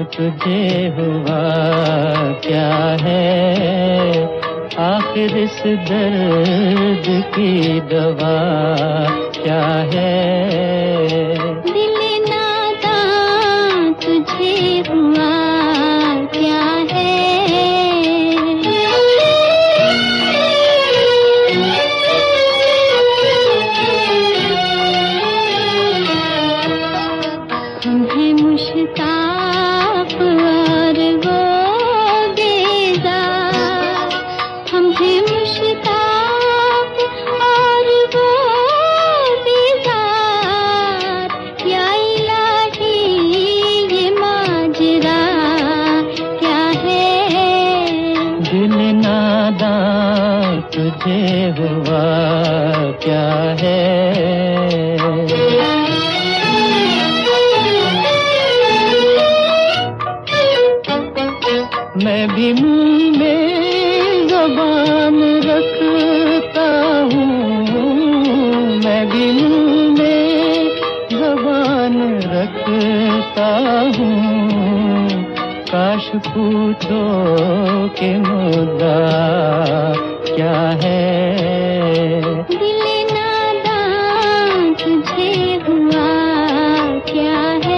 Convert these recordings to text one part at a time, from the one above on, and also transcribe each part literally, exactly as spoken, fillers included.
तुझे हुआ क्या है, आखिर इस दर्द की दवा क्या है। दिल नादां तुझे हुआ क्या है, हम हैं मुश्ताक और वो बेजार, हम हैं मुश्ताक और वो बेजार, या इलाही ये माजरा क्या है। दिल नादां तुझे हुआ क्या है। मैं भी मुंह में ज़बान रखता हूँ, मैं भी मुंह में ज़बान रखता हूँ, काश पूछो कि मुद्दा क्या है। दिल नादां तुझे हुआ क्या है।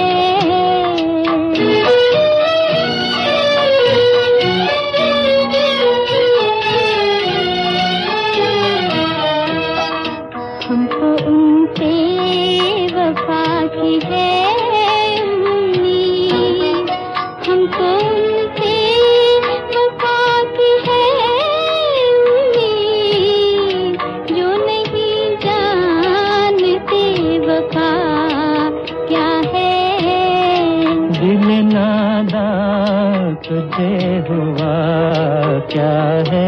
हमको उनसे वफा की है उम्मीद, हमको उनसे वफा की है उम्मीद, जो नहीं जानते वफा क्या है। दिल नादां तुझे हुआ क्या है।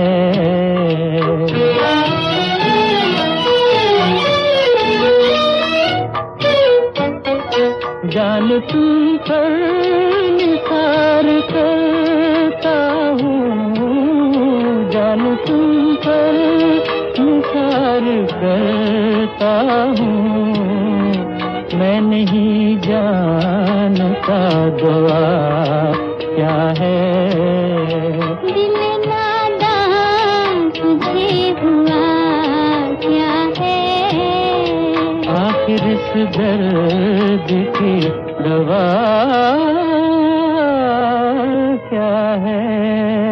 जान तुम पर निसार करता हूँ, जान तुम पर निसार करता हूँ, मैं नहीं जानता दुआ क्या है। दिल नादां तुझे हुआ क्या है, आखिर इस दर्द की दवा क्या है।